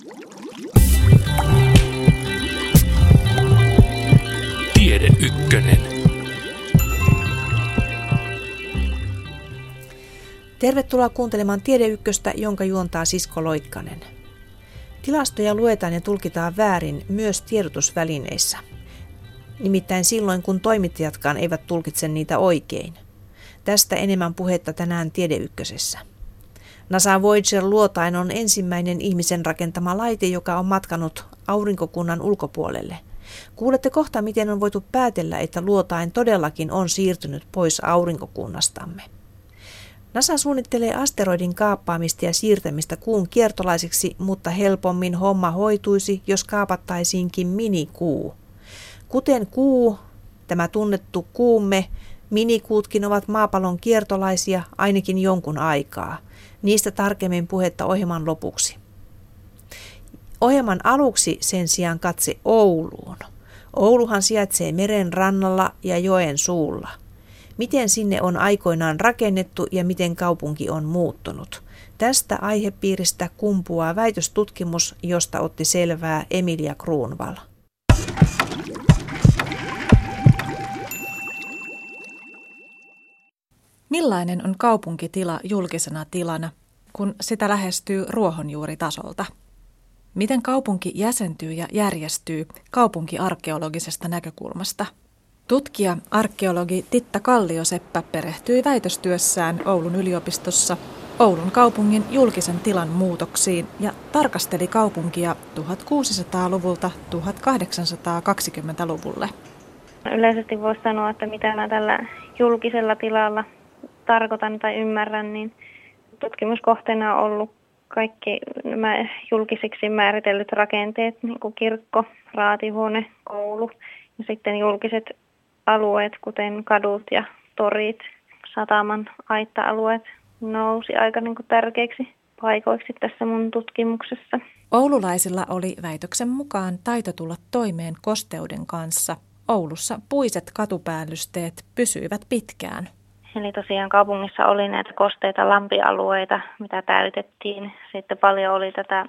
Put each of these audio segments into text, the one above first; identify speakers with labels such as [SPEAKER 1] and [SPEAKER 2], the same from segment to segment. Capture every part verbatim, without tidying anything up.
[SPEAKER 1] Tiede Ykkönen.
[SPEAKER 2] Tervetuloa kuuntelemaan Tiede Ykköstä, jonka juontaa Sisko Loikkanen. Tilastoja luetaan ja tulkitaan väärin myös tiedotusvälineissä. Nimittäin silloin, kun toimittajatkaan eivät tulkitse niitä oikein. Tästä enemmän puhetta tänään Tiede Ykkösessä. NASA Voyager-luotain on ensimmäinen ihmisen rakentama laite, joka on matkanut aurinkokunnan ulkopuolelle. Kuulette kohta, miten on voitu päätellä, että luotain todellakin on siirtynyt pois aurinkokunnastamme. NASA suunnittelee asteroidin kaappaamista ja siirtämistä kuun kiertolaiseksi, mutta helpommin homma hoituisi, jos kaapattaisiinkin minikuu. Kuten kuu, tämä tunnettu kuumme, minikuutkin ovat maapallon kiertolaisia ainakin jonkun aikaa. Niistä tarkemmin puhetta ohjelman lopuksi. Ohjelman aluksi sen sijaan katse Ouluun. Ouluhan sijaitsee meren rannalla ja joen suulla. Miten sinne on aikoinaan rakennettu ja miten kaupunki on muuttunut? Tästä aihepiiristä kumpuaa väitöstutkimus, josta otti selvää Emilia Kruunvall.
[SPEAKER 3] Millainen on kaupunkitila julkisena tilana, kun sitä lähestyy ruohonjuuritasolta? Miten kaupunki jäsentyy ja järjestyy kaupunkiarkeologisesta näkökulmasta? Tutkija, arkeologi Titta Kallioseppä perehtyi väitöstyössään Oulun yliopistossa Oulun kaupungin julkisen tilan muutoksiin ja tarkasteli kaupunkia tuhatkuusisataaluvulta tuhatkahdeksansataakaksikymmentäluvulle.
[SPEAKER 4] Yleisesti voisi sanoa, että mitä mä tällä julkisella tilalla tarkoitan tai ymmärrän, niin tutkimuskohteena on ollut kaikki nämä julkisiksi määritellyt rakenteet, niin kuin kirkko, raatihuone, koulu ja sitten julkiset alueet, kuten kadut ja torit, sataman aitta-alueet nousi aika niin kuin tärkeiksi paikoiksi tässä mun tutkimuksessa.
[SPEAKER 3] Oululaisilla oli väitöksen mukaan taito tulla toimeen kosteuden kanssa. Oulussa puiset katupäällysteet pysyivät pitkään.
[SPEAKER 4] Eli tosiaan kaupungissa oli näitä kosteita lampialueita, mitä täytettiin. Sitten paljon oli tätä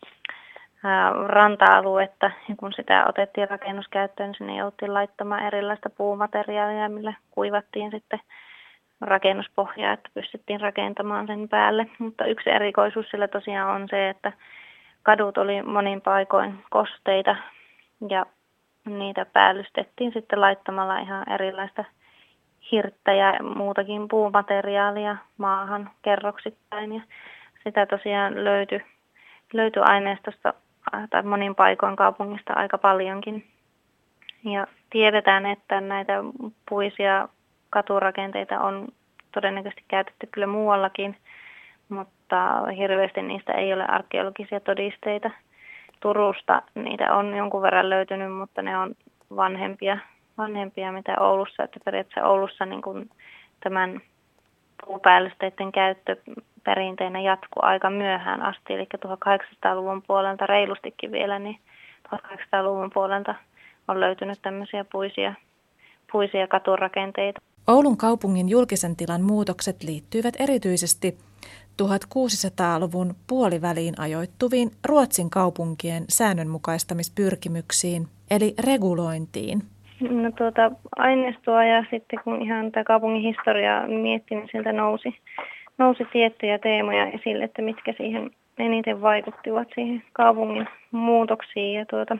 [SPEAKER 4] ää, ranta-aluetta, ja kun sitä otettiin rakennuskäyttöön, niin sinne jouttiin laittamaan erilaista puumateriaalia, millä kuivattiin sitten rakennuspohjaa, että pystyttiin rakentamaan sen päälle. Mutta yksi erikoisuus sillä tosiaan on se, että kadut oli monin paikoin kosteita, ja niitä päällystettiin sitten laittamalla ihan erilaista hirttä ja muutakin puumateriaalia maahan kerroksittain. Ja sitä tosiaan löytyi, löytyi aineistosta tai monin paikoin kaupungista aika paljonkin. Ja tiedetään, että näitä puisia katurakenteita on todennäköisesti käytetty kyllä muuallakin, mutta hirveästi niistä ei ole arkeologisia todisteita. Turusta niitä on jonkun verran löytynyt, mutta ne on vanhempia. vanhempia mitä Oulussa, että periaatteessa Oulussa niin kuin tämän puupäällysteiden käyttö perinteinä jatkuu aika myöhään asti, eli tuhatkahdeksansataaluvun puolelta reilustikin vielä, niin tuhatkahdeksansataaluvun puolelta on löytynyt tämmöisiä puisia, puisia katurakenteita.
[SPEAKER 3] Oulun kaupungin julkisen tilan muutokset liittyivät erityisesti tuhatkuusisataaluvun puoliväliin ajoittuviin Ruotsin kaupunkien säännönmukaistamispyrkimyksiin, eli regulointiin.
[SPEAKER 4] No tuota aineistoa ja sitten kun ihan tätä kaupungin historiaa miettii, niin sieltä nousi, nousi tiettyjä teemoja esille, että mitkä siihen eniten vaikuttivat siihen kaupungin muutoksiin. Ja tuota,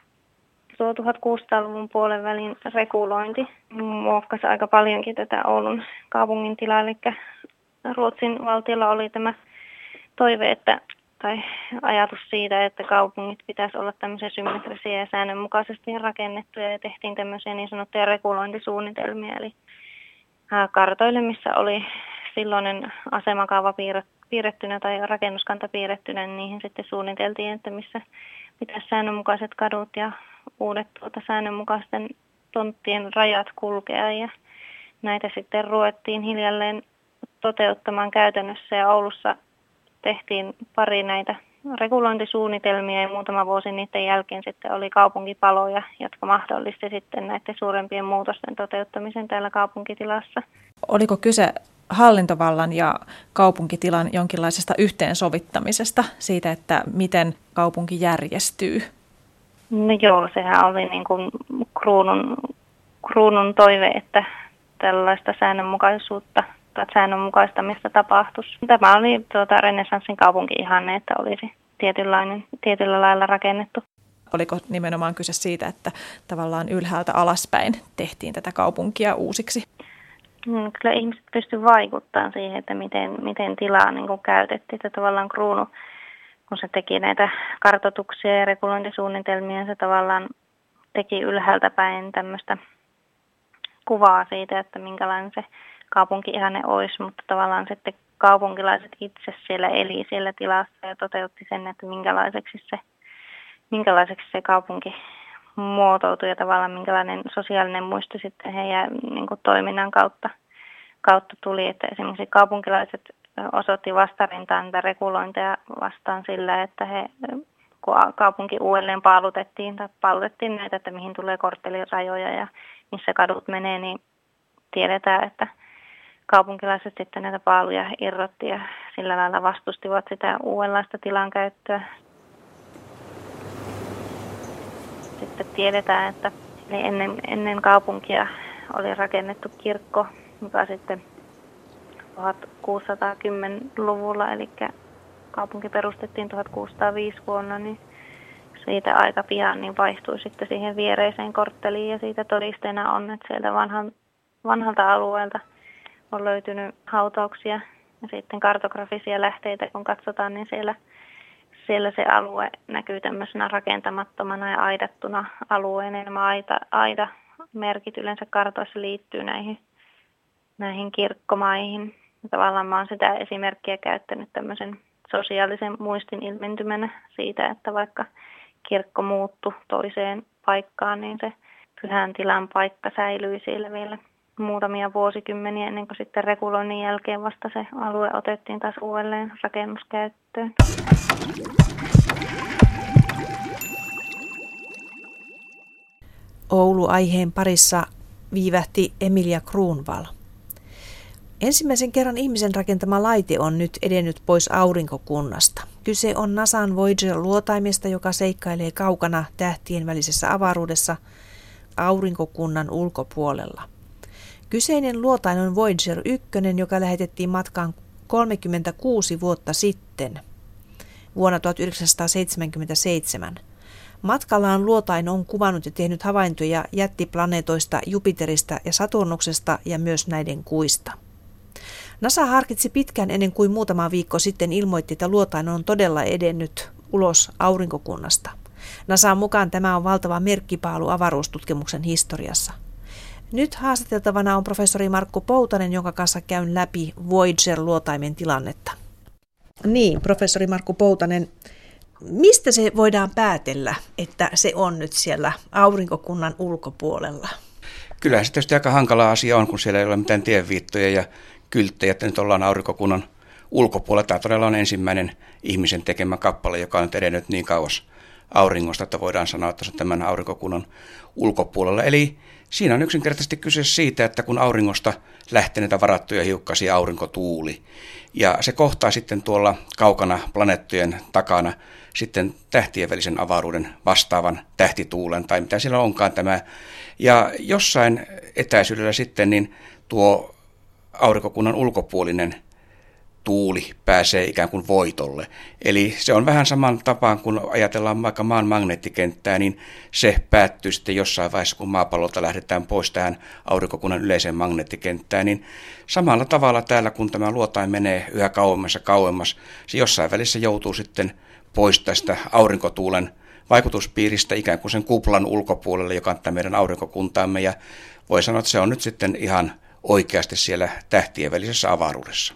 [SPEAKER 4] tuo tuhatkuusisataaluvun puolen välin regulointi muokkasi aika paljonkin tätä Oulun kaupungin tilaa, eli Ruotsin valtiolla oli tämä toive, että tai ajatus siitä, että kaupungit pitäisi olla tämmöisiä symmetrisiä ja säännönmukaisesti rakennettuja ja tehtiin tämmöisiä niin sanottuja regulointisuunnitelmia. Eli kartoille, missä oli silloinen asemakaava piirrettynä tai rakennuskanta piirrettynä, niin niihin sitten suunniteltiin, että missä pitäisi säännönmukaiset kadut ja uudet tuota säännönmukaisten tonttien rajat kulkea. Ja näitä sitten ruvettiin hiljalleen toteuttamaan käytännössä ja Oulussa tehtiin pari näitä regulointisuunnitelmia ja muutama vuosi niiden jälkeen sitten oli kaupunkipaloja, jotka mahdollisti sitten näiden suurempien muutosten toteuttamisen täällä kaupunkitilassa.
[SPEAKER 3] Oliko kyse hallintovallan ja kaupunkitilan jonkinlaisesta yhteensovittamisesta, siitä, että miten kaupunki järjestyy?
[SPEAKER 4] No joo, sehän oli niin kuin kruunun, kruunun toive, että tällaista säännönmukaisuutta tai säännönmukaistamista tapahtuisi. Tämä oli tuota renessanssin kaupunki-ihanne, että olisi tietynlainen, tietyllä lailla rakennettu.
[SPEAKER 3] Oliko nimenomaan kyse siitä, että tavallaan ylhäältä alaspäin tehtiin tätä kaupunkia uusiksi?
[SPEAKER 4] Kyllä ihmiset pystyivät vaikuttamaan siihen, että miten, miten tilaa niin kuin käytettiin. Että tavallaan kruunu, kun se teki näitä kartoituksia ja regulointisuunnitelmia, se tavallaan teki ylhäältä päin tämmöistä kuvaa siitä, että minkälainen se kaupunki-ihanne olisi, mutta tavallaan sitten kaupunkilaiset itse siellä eli siellä tilassa ja toteutti sen, että minkälaiseksi se, minkälaiseksi se kaupunki muotoutui ja tavallaan minkälainen sosiaalinen muisto sitten heidän niin kuin toiminnan kautta, kautta tuli. Että esimerkiksi kaupunkilaiset osoitti vastarintaan niitä regulointeja vastaan sillä, että he, kun kaupunki uudelleen paalutettiin tai paalutettiin näitä, että mihin tulee korttelirajoja ja missä kadut menee, niin tiedetään, että kaupunkilaiset sitten näitä paaluja irrotti ja sillä lailla vastustivat sitä uudenlaista tilankäyttöä. Sitten tiedetään, että ennen, ennen kaupunkia oli rakennettu kirkko, joka sitten tuhatkuusisataakymmenluvulla, eli kaupunki perustettiin tuhatkuusisataaviisi vuonna, niin siitä aika pian niin vaihtui sitten siihen viereiseen kortteliin ja siitä todisteena on, että sieltä vanhan, vanhalta alueelta on löytynyt hautauksia ja sitten kartografisia lähteitä, kun katsotaan, niin siellä, siellä se alue näkyy tämmöisenä rakentamattomana ja aidattuna alueena. Nämä aida, aida-merkit yleensä kartoissa liittyy näihin, näihin kirkkomaihin. Ja tavallaan mä oon sitä esimerkkiä käyttänyt tämmöisen sosiaalisen muistin ilmentymänä siitä, että vaikka kirkko muuttui toiseen paikkaan, niin se pyhän tilan paikka säilyi siellä vielä muutamia vuosikymmeniä ennen kuin sitten reguloinnin jälkeen vasta se alue otettiin taas uudelleen rakennuskäyttöön.
[SPEAKER 2] Oulu-aiheen parissa viivähti Emilia Kruunval. Ensimmäisen kerran ihmisen rakentama laite on nyt edennyt pois aurinkokunnasta. Kyse on NASAn Voyager-luotaimesta, joka seikkailee kaukana tähtien välisessä avaruudessa aurinkokunnan ulkopuolella. Kyseinen luotain on Voyager yksi, joka lähetettiin matkaan kolmekymmentäkuusi vuotta sitten, vuonna tuhatyhdeksänsataaseitsemänkymmentäseitsemän. Matkallaan luotain on kuvannut ja tehnyt havaintoja jättiplaneetoista Jupiterista ja Saturnuksesta ja myös näiden kuista. NASA harkitsi pitkään ennen kuin muutama viikko sitten ilmoitti, että luotain on todella edennyt ulos aurinkokunnasta. NASAn mukaan tämä on valtava merkkipaalu avaruustutkimuksen historiassa. Nyt haastateltavana on professori Markku Poutanen, jonka kanssa käyn läpi Voyager-luotaimen tilannetta. Niin, professori Markku Poutanen, mistä se voidaan päätellä, että se on nyt siellä aurinkokunnan ulkopuolella?
[SPEAKER 1] Kyllä se tietysti aika hankala asia on, kun siellä ei ole mitään tienviittoja ja kylttejä, että nyt ollaan aurinkokunnan ulkopuolella. Tämä todella on ensimmäinen ihmisen tekemä kappale, joka on nyt edennyt niin kauas auringosta, että voidaan sanoa, että se on tämän aurinkokunnan ulkopuolella. Eli siinä on yksinkertaisesti kyse siitä, että kun auringosta lähtee näitä varattuja hiukkasia, aurinko tuuli, ja se kohtaa sitten tuolla kaukana planeettojen takana sitten tähtien välisen avaruuden vastaavan tähtituulen, tai mitä siellä onkaan tämä. Ja jossain etäisyydellä sitten niin tuo aurinkokunnan ulkopuolinen tuuli pääsee ikään kuin voitolle. Eli se on vähän saman tapaan, kun ajatellaan vaikka maan magneettikenttää, niin se päättyy sitten jossain vaiheessa, kun maapallolta lähdetään pois tähän aurinkokunnan yleiseen magneettikenttään, niin samalla tavalla täällä, kun tämä luotain menee yhä kauemmas ja kauemmas, se jossain välissä joutuu sitten pois tästä aurinkotuulen vaikutuspiiristä ikään kuin sen kuplan ulkopuolelle, joka on tämä meidän aurinkokuntaamme, ja voi sanoa, että se on nyt sitten ihan oikeasti siellä tähtien välisessä avaruudessa.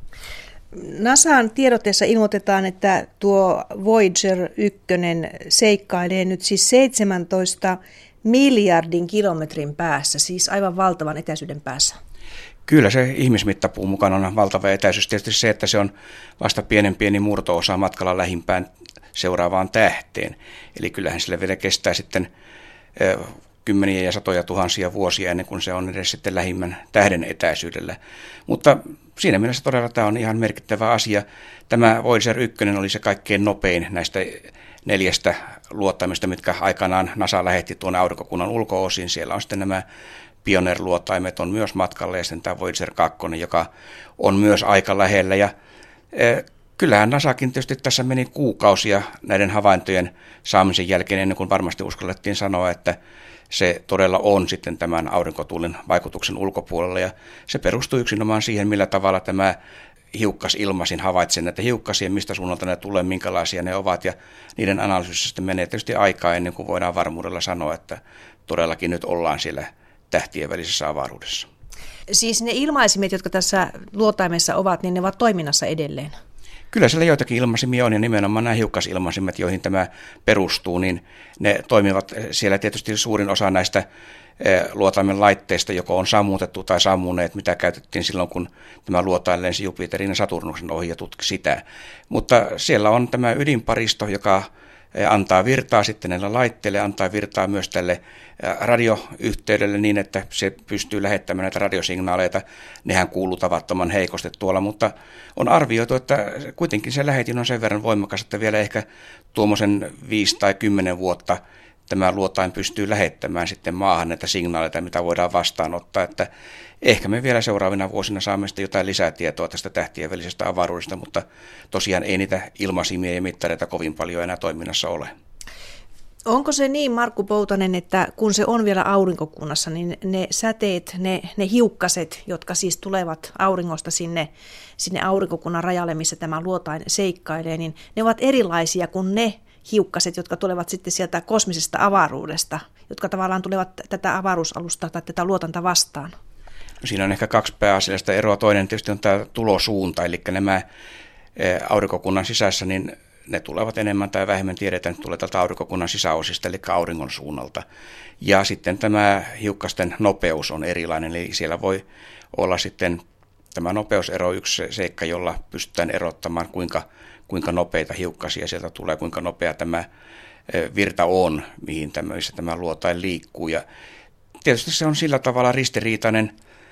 [SPEAKER 2] NASAn tiedotteessa ilmoitetaan, että tuo Voyager yksi seikkailee nyt siis seitsemäntoista miljardin kilometrin päässä, siis aivan valtavan etäisyyden päässä.
[SPEAKER 1] Kyllä se ihmismittapuun mukana on valtava etäisyys. Tietysti se, että se on vasta pienen pieni murto-osa matkalla lähimpään seuraavaan tähteen. Eli kyllähän sille vielä kestää sitten kymmeniä ja satoja tuhansia vuosia ennen kuin se on edes sitten lähimmän tähden etäisyydellä. Mutta siinä mielessä todella tämä on ihan merkittävä asia. Tämä Voyager yksi oli se kaikkein nopein näistä neljästä luotaimesta, mitkä aikanaan NASA lähetti tuonne aurinkokunnan ulko-osiin. Siellä on sitten nämä Pioneer-luotaimet on myös matkalla ja sitten tämä Voyager kaksi, joka on myös aika lähellä. Ja e, kyllähän NASAkin tietysti tässä meni kuukausia näiden havaintojen saamisen jälkeen ennen kuin varmasti uskallettiin sanoa, että se todella on sitten tämän aurinkotuulen vaikutuksen ulkopuolella. Ja se perustuu yksinomaan siihen, millä tavalla tämä hiukkasilmasin havaitsee näitä hiukkasia, mistä suunnalta ne tulee, minkälaisia ne ovat. Ja niiden analyysissä sitten menee tietysti aikaa ennen kuin voidaan varmuudella sanoa, että todellakin nyt ollaan siellä tähtien välisessä avaruudessa.
[SPEAKER 2] Siis ne ilmaisimet, jotka tässä luotaimessa ovat, niin ne ovat toiminnassa edelleen?
[SPEAKER 1] Kyllä siellä joitakin ilmaisimia on ja nimenomaan nämä hiukkasilmaisimet, joihin tämä perustuu, niin ne toimivat siellä tietysti suurin osa näistä luotaimen laitteista, joko on sammutettu tai sammuneet, mitä käytettiin silloin, kun tämä luotain lensi Jupiterin ja Saturnuksen ohi ja tutki sitä. Mutta siellä on tämä ydinparisto, joka antaa virtaa sitten näillä laitteille, antaa virtaa myös tälle radioyhteydelle niin, että se pystyy lähettämään näitä radiosignaaleita. Nehän kuuluu tavattoman heikosti tuolla, mutta on arvioitu, että kuitenkin se lähetin on sen verran voimakas, että vielä ehkä tuommoisen viisi tai kymmenen vuotta tämä luotain pystyy lähettämään sitten maahan näitä signaaleita, mitä voidaan vastaanottaa, että ehkä me vielä seuraavina vuosina saamme sitten jotain lisätietoa tästä tähtien välisestä avaruudesta, mutta tosiaan ei niitä ilmaisimia ja mittareita kovin paljon enää toiminnassa ole.
[SPEAKER 2] Onko se niin, Markku Poutanen, että kun se on vielä aurinkokunnassa, niin ne säteet, ne, ne hiukkaset, jotka siis tulevat auringosta sinne, sinne aurinkokunnan rajalle, missä tämä luotain seikkailee, niin ne ovat erilaisia kuin ne hiukkaset, jotka tulevat sitten sieltä kosmisesta avaruudesta, jotka tavallaan tulevat tätä avaruusalusta tai tätä luotanta vastaan?
[SPEAKER 1] No siinä on ehkä kaksi pääasiallista eroa. Toinen tietysti on tämä tulosuunta, eli nämä aurinkokunnan sisässä, niin ne tulevat enemmän tai vähemmän tiedetään, että tulee tältä aurinkokunnan sisäosista, eli auringon suunnalta. Ja sitten tämä hiukkasten nopeus on erilainen, eli siellä voi olla sitten tämä nopeusero yksi seikka, jolla pystytään erottamaan, kuinka, kuinka nopeita hiukkasia sieltä tulee, kuinka nopea tämä virta on, mihin tämmöisessä tämä luotain liikkuu. Ja tietysti se on sillä tavalla ristiriitainen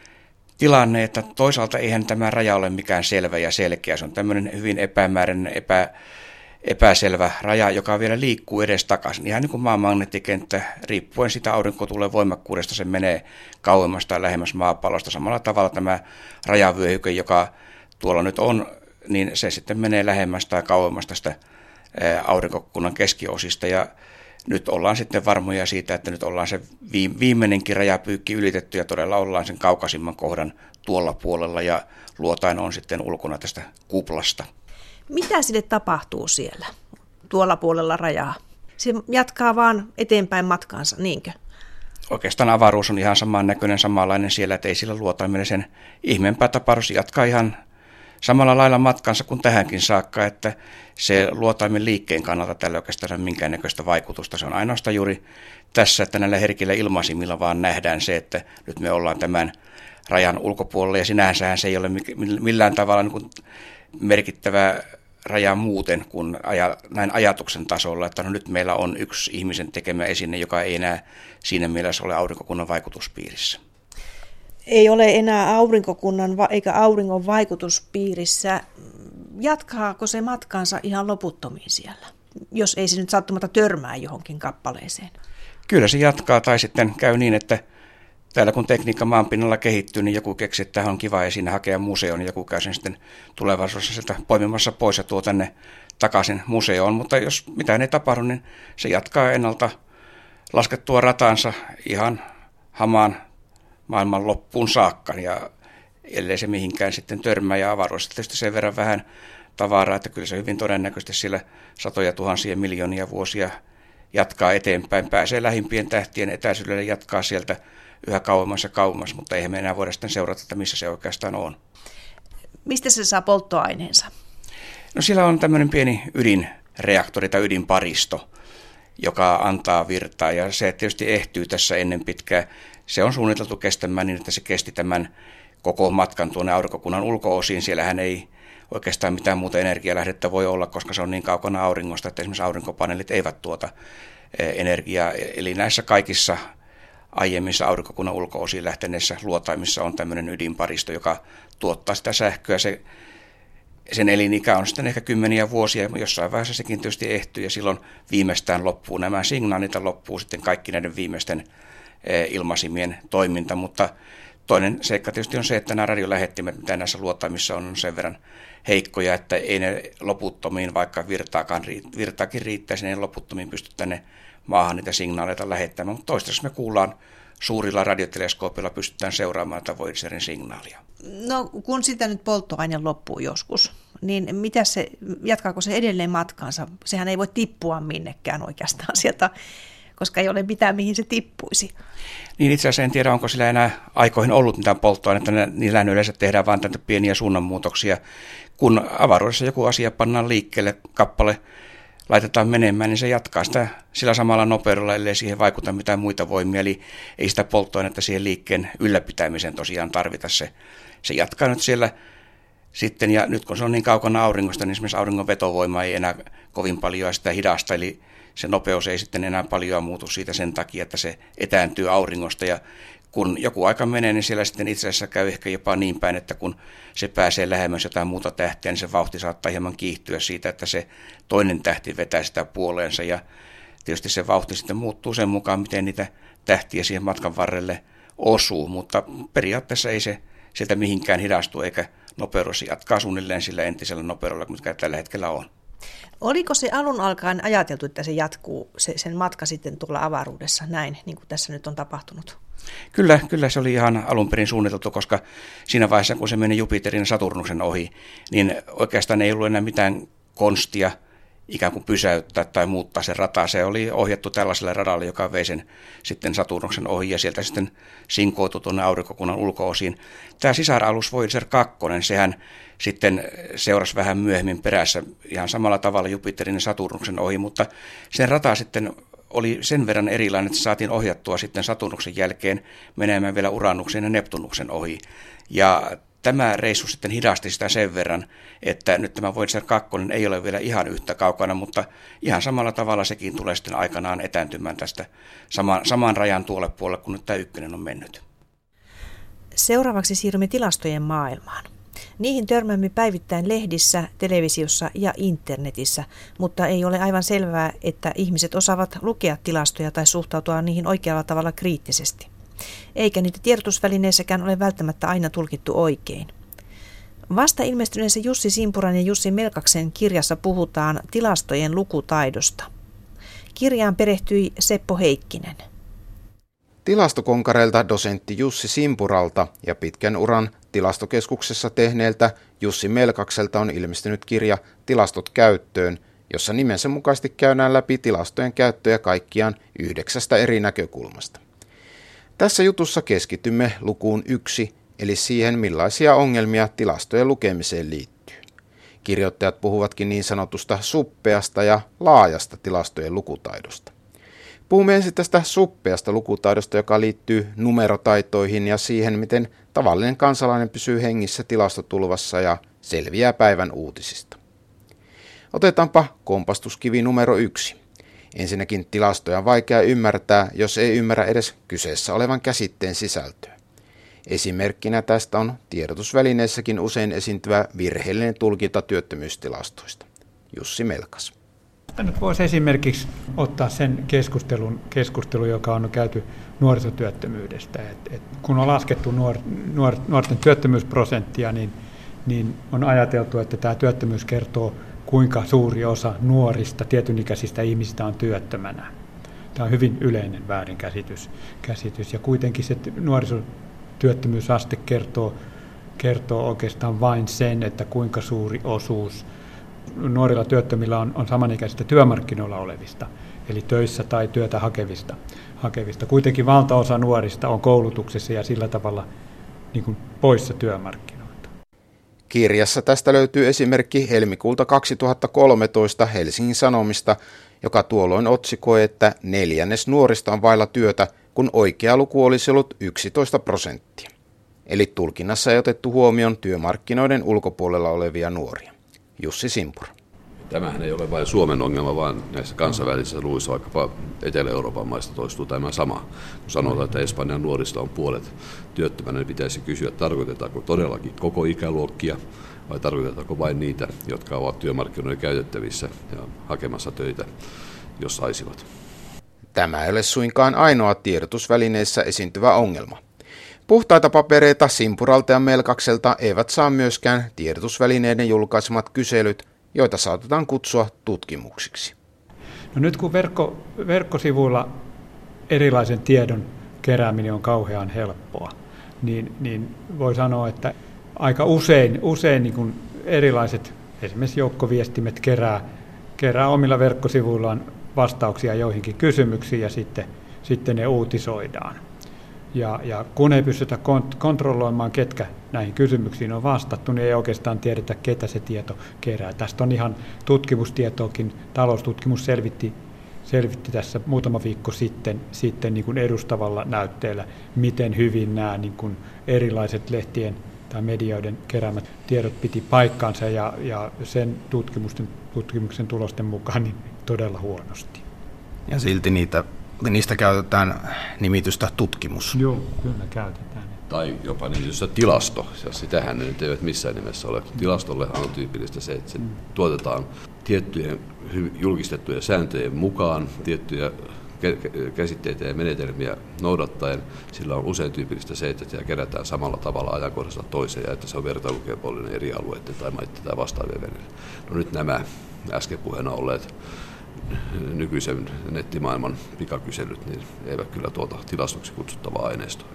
[SPEAKER 1] tilanne, että toisaalta eihän tämä raja ole mikään selvä ja selkeä. Se on tämmöinen hyvin epämääräinen, epä, epäselvä raja, joka vielä liikkuu edes takaisin. Ihan niin kuin maan magneettikenttä, riippuen sitä aurinkotuulen voimakkuudesta, se menee kauemmas tai lähemmäs maapallosta. Samalla tavalla tämä rajavyöhyke, joka tuolla nyt on, niin se sitten menee lähemmäs tai kauemmas tästä aurinkokunnan keskiosista. Ja nyt ollaan sitten varmoja siitä, että nyt ollaan se viimeinenkin rajapyykki ylitetty ja todella ollaan sen kaukaisimman kohdan tuolla puolella ja luotain on sitten ulkona tästä kuplasta.
[SPEAKER 2] Mitä sille tapahtuu siellä tuolla puolella rajaa? Se jatkaa vaan eteenpäin matkaansa, niinkö?
[SPEAKER 1] Oikeastaan avaruus on ihan samannäköinen, samanlainen siellä, että ei sillä luotaimelle sen ihmeempää tapahdu. Se jatkaa ihan samalla lailla matkansa kuin tähänkin saakka, että se luotaimen liikkeen kannalta tällä oikeastaan minkäännäköistä vaikutusta. Se on ainoastaan juuri tässä, että näillä herkillä ilmaisimilla vaan nähdään se, että nyt me ollaan tämän rajan ulkopuolella ja sinänsähän se ei ole millään tavalla niin kuin merkittävä raja muuten kuin aja, näin ajatuksen tasolla, että no nyt meillä on yksi ihmisen tekemä esine, joka ei enää siinä mielessä ole aurinkokunnan vaikutuspiirissä.
[SPEAKER 2] Ei ole enää aurinkokunnan eikä auringon vaikutuspiirissä. Jatkaako se matkansa ihan loputtomiin siellä, jos ei se nyt sattumatta törmää johonkin kappaleeseen? Kyllä
[SPEAKER 1] se jatkaa, tai sitten käy niin, että täällä kun tekniikka maanpinnalla kehittyy, niin joku keksii, että tähän on kiva esine hakea museoon, niin joku käy sen sitten tulevaisuudessa sieltä poimimassa pois ja tuo tänne takaisin museoon. Mutta jos mitään ei tapahdu, niin se jatkaa ennalta laskettua ratansa ihan hamaan maailman loppuun saakka, ja ellei se mihinkään sitten törmää, ja avaruudessa tietysti sen verran vähän tavaraa, että kyllä se hyvin todennäköisesti sillä satoja tuhansia miljoonia vuosia jatkaa eteenpäin, pääsee lähimpien tähtien etäisyydelle, jatkaa sieltä yhä kauemmas ja kauemmas, mutta eihän me enää voida sitten seurata, että missä se oikeastaan on.
[SPEAKER 2] Mistä se saa polttoaineensa?
[SPEAKER 1] No siellä on tämmöinen pieni ydinreaktori tai ydinparisto, joka antaa virtaa, ja se tietysti ehtyy tässä ennen pitkää. Se on suunniteltu kestämään niin, että se kesti tämän koko matkan tuonne aurinkokunnan ulko-osiin. Siellähän ei oikeastaan mitään muuta energialähdettä voi olla, koska se on niin kaukana auringosta, että esimerkiksi aurinkopaneelit eivät tuota energiaa. Eli näissä kaikissa aiemmissa aurinkokunnan ulko-osiin lähteneissä luotaimissa on tämmöinen ydinparisto, joka tuottaa sitä sähköä. Se, sen elinikä on sitten ehkä kymmeniä vuosia, jossain vaiheessa sekin tietysti ehtyy ja silloin viimeistään loppuu nämä signaalit ja loppuu sitten kaikki näiden viimeisten ilmasimien toiminta, mutta toinen seikka tietysti on se, että nämä radiolähettimet, mitä näissä luotaimissa on, on sen verran heikkoja, että ei ne loputtomiin, vaikka virtaakaan, virtaakin riittäisi, niin loputtomiin pysty tänne maahan niitä signaaleita lähettämään. Mutta toistaiseksi me kuullaan suurilla radioteleskoopilla, pystytään seuraamaan tätä Voyagerin signaalia.
[SPEAKER 2] No kun sitä nyt polttoaine loppuu joskus, niin mitä se, jatkaako se edelleen matkaansa? Sehän ei voi tippua minnekään oikeastaan sieltä, koska ei ole mitään, mihin se tippuisi.
[SPEAKER 1] Niin itse asiassa en tiedä, onko sillä enää aikoihin ollut mitään polttoainetta. Niillä yleensä tehdään vain tätä pieniä suunnanmuutoksia. Kun avaruudessa joku asia pannaan liikkeelle, kappale laitetaan menemään, niin se jatkaa sitä sillä samalla nopeudella, ellei siihen vaikuta mitään muita voimia. Eli ei sitä polttoainetta siihen liikkeen ylläpitämiseen tosiaan tarvita. Se, se jatkaa nyt siellä sitten, ja nyt kun se on niin kaukana auringosta, niin esimerkiksi auringon vetovoima ei enää kovin paljon sitä hidasta, eli se nopeus ei sitten enää paljon muutu siitä sen takia, että se etääntyy auringosta, ja kun joku aika menee, niin siellä sitten itse asiassa käy ehkä jopa niin päin, että kun se pääsee lähemmäs jotain muuta tähtiä, niin se vauhti saattaa hieman kiihtyä siitä, että se toinen tähti vetää sitä puoleensa, ja tietysti se vauhti sitten muuttuu sen mukaan, miten niitä tähtiä siihen matkan varrelle osuu, mutta periaatteessa ei se sieltä mihinkään hidastu, eikä nopeudessa jatkaa suunnilleen sillä entisellä nopeudella, mikä tällä hetkellä on.
[SPEAKER 2] Oliko se alun alkaen ajateltu, että se jatkuu, se, sen matka sitten tuolla avaruudessa näin, niin kuin tässä nyt on tapahtunut?
[SPEAKER 1] Kyllä, kyllä se oli ihan alun perin suunniteltu, koska siinä vaiheessa, kun se meni Jupiterin ja Saturnuksen ohi, niin oikeastaan ei ollut enää mitään konstia ikään kuin pysäyttää tai muuttaa se rata. Se oli ohjattu tällaiselle radalle, joka vei sen sitten Saturnuksen ohi ja sieltä sitten sinkoutui tuonne aurinkokunnan ulko-osiin. Tämä sisaralus Voyager kaksi, sehän sitten seurasi vähän myöhemmin perässä ihan samalla tavalla Jupiterin ja Saturnuksen ohi, mutta sen rata sitten oli sen verran erilainen, että saatiin ohjattua sitten Saturnuksen jälkeen menemään vielä Uranuksen ja Neptunuksen ohi. Ja tämä reissu sitten hidasti sitä sen verran, että nyt tämä Voyager kaksi ei ole vielä ihan yhtä kaukana, mutta ihan samalla tavalla sekin tulee sitten aikanaan etääntymään tästä saman, saman rajan tuolle puolelle, kun nyt tämä ykkönen on mennyt.
[SPEAKER 2] Seuraavaksi siirrymme tilastojen maailmaan. Niihin törmäämme päivittäin lehdissä, televisiossa ja internetissä, mutta ei ole aivan selvää, että ihmiset osaavat lukea tilastoja tai suhtautua niihin oikealla tavalla kriittisesti. Eikä niitä tiedotusvälineissäkään ole välttämättä aina tulkittu oikein. Vasta ilmestyneessä Jussi Simpuran ja Jussi Melkaksen kirjassa puhutaan tilastojen lukutaidosta. Kirjaan perehtyi Seppo Heikkinen.
[SPEAKER 5] Tilastokonkareilta dosentti Jussi Simpuralta ja pitkän uran tilastokeskuksessa tehneeltä Jussi Melkakselta on ilmestynyt kirja Tilastot käyttöön, jossa nimensä mukaisesti käydään läpi tilastojen käyttöä kaikkiaan yhdeksästä eri näkökulmasta. Tässä jutussa keskitymme lukuun yksi, eli siihen millaisia ongelmia tilastojen lukemiseen liittyy. Kirjoittajat puhuvatkin niin sanotusta suppeasta ja laajasta tilastojen lukutaidosta. Puhumme ensin tästä suppeasta lukutaidosta, joka liittyy numerotaitoihin ja siihen, miten tavallinen kansalainen pysyy hengissä tilastotulvassa ja selviää päivän uutisista. Otetaanpa kompastuskivi numero yksi. Ensinnäkin tilastoja on vaikea ymmärtää, jos ei ymmärrä edes kyseessä olevan käsitteen sisältöä. Esimerkkinä tästä on tiedotusvälineissäkin usein esiintyvä virheellinen tulkinta työttömyystilastoista. Jussi Melkas.
[SPEAKER 6] Nyt voisi esimerkiksi ottaa sen keskustelun, keskustelun joka on käyty nuorisotyöttömyydestä. Et, et kun on laskettu nuor, nuor, nuorten työttömyysprosenttia, niin, niin on ajateltu, että tämä työttömyys kertoo, kuinka suuri osa nuorista tietynikäisistä ihmisistä on työttömänä. Tämä on hyvin yleinen väärinkäsitys. Käsitys. Ja kuitenkin se nuorisotyöttömyysaste kertoo, kertoo oikeastaan vain sen, että kuinka suuri osuus nuorilla työttömillä on, on samanikäisistä työmarkkinoilla olevista, eli töissä tai työtä hakevista. hakevista. Kuitenkin valtaosa nuorista on koulutuksessa ja sillä tavalla niin kuin poissa työmarkkinoilta.
[SPEAKER 5] Kirjassa tästä löytyy esimerkki helmikuulta kaksituhattakolmetoista Helsingin Sanomista, joka tuolloin otsikoi, että neljännes nuorista on vailla työtä, kun oikea luku olisi ollut yksitoista prosenttia. Eli tulkinnassa ei otettu huomioon työmarkkinoiden ulkopuolella olevia nuoria. Jussi Simpura.
[SPEAKER 7] Tämähän ei ole vain Suomen ongelma, vaan näissä kansainvälisissä luvuissa, vaikkapa Etelä-Euroopan maista toistuu tämä sama. Kun sanotaan, että Espanjan nuorista on puolet työttömänä, niin pitäisi kysyä, tarkoitetaanko todellakin koko ikäluokkia vai tarkoitetaanko vain niitä, jotka ovat työmarkkinoiden käytettävissä ja hakemassa töitä, jos saisivat.
[SPEAKER 5] Tämä ei ole suinkaan ainoa tiedotusvälineissä esiintyvä ongelma. Puhtaita papereita Simpuralta ja Melkakselta eivät saa myöskään tiedotusvälineiden julkaisemat kyselyt, joita saatetaan kutsua tutkimuksiksi.
[SPEAKER 6] No nyt kun verkko, verkkosivuilla erilaisen tiedon kerääminen on kauhean helppoa, niin, niin voi sanoa, että aika usein, usein niin kuin erilaiset esimerkiksi joukkoviestimet kerää, kerää omilla verkkosivuillaan vastauksia joihinkin kysymyksiin ja sitten, sitten ne uutisoidaan. Ja, ja kun ei pystytä kont- kontrolloimaan, ketkä näihin kysymyksiin on vastattu, niin ei oikeastaan tiedetä, ketä se tieto kerää. Tästä on ihan tutkimustietoakin. Taloustutkimus selvitti, selvitti tässä muutama viikko sitten, sitten niin kuin edustavalla näytteellä, miten hyvin nämä niin kuin erilaiset lehtien tai medioiden keräämät tiedot piti paikkaansa, ja, ja sen tutkimuksen, tutkimuksen tulosten mukaan niin todella huonosti.
[SPEAKER 8] Ja silti niitä, niistä käytetään nimitystä tutkimus.
[SPEAKER 6] Joo, kyllä käytetään.
[SPEAKER 7] Tai jopa nimitystä tilasto, ja sitähän ne nyt eivät missään nimessä ole. Tilastollehan on tyypillistä se, että se mm. tuotetaan tiettyjen julkistettujen sääntöjen mukaan, tiettyjä käsitteitä ja menetelmiä noudattaen. Sillä on usein tyypillistä se, että sitä kerätään samalla tavalla ajankohdasta toiseen ja että se on vertailukelpoinen eri alueiden tai maiden tai vastaavien välillä. No nyt nämä äsken puheena olleet nykyisen nettimaailman pikakyselyt niin eivät kyllä tuota tilastoksi kutsuttavaa aineistoa.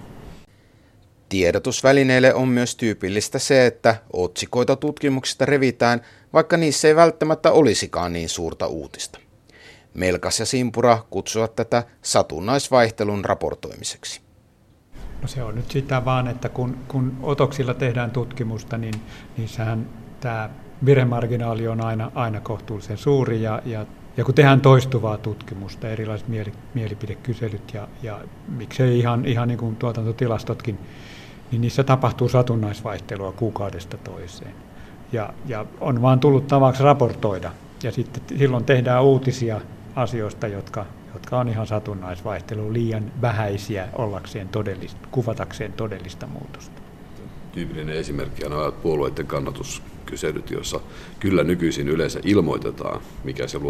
[SPEAKER 5] Tiedotusvälineille on myös tyypillistä se, että otsikoita tutkimuksista revitään, vaikka niissä ei välttämättä olisikaan niin suurta uutista. Melkas ja Simpura kutsuvat tätä satunnaisvaihtelun raportoimiseksi.
[SPEAKER 6] No se on nyt sitä vaan, että kun, kun otoksilla tehdään tutkimusta, niin niissähän tämä virhemarginaali on aina, aina kohtuullisen suuri, ja, ja, ja kun tehdään toistuvaa tutkimusta, erilaiset mieli, mielipidekyselyt ja, ja miksei ihan, ihan niin kuin tuotantotilastotkin, niin niissä tapahtuu satunnaisvaihtelua kuukaudesta toiseen. Ja, ja on vaan tullut tavaksi raportoida, ja sitten silloin tehdään uutisia asioista, jotka, jotka on ihan satunnaisvaihtelua, liian vähäisiä ollakseen todellista, kuvatakseen todellista muutosta.
[SPEAKER 7] Tyypillinen esimerkki on nämä puolueiden kannatuskyselyt, joissa kyllä nykyisin yleensä ilmoitetaan, mikä se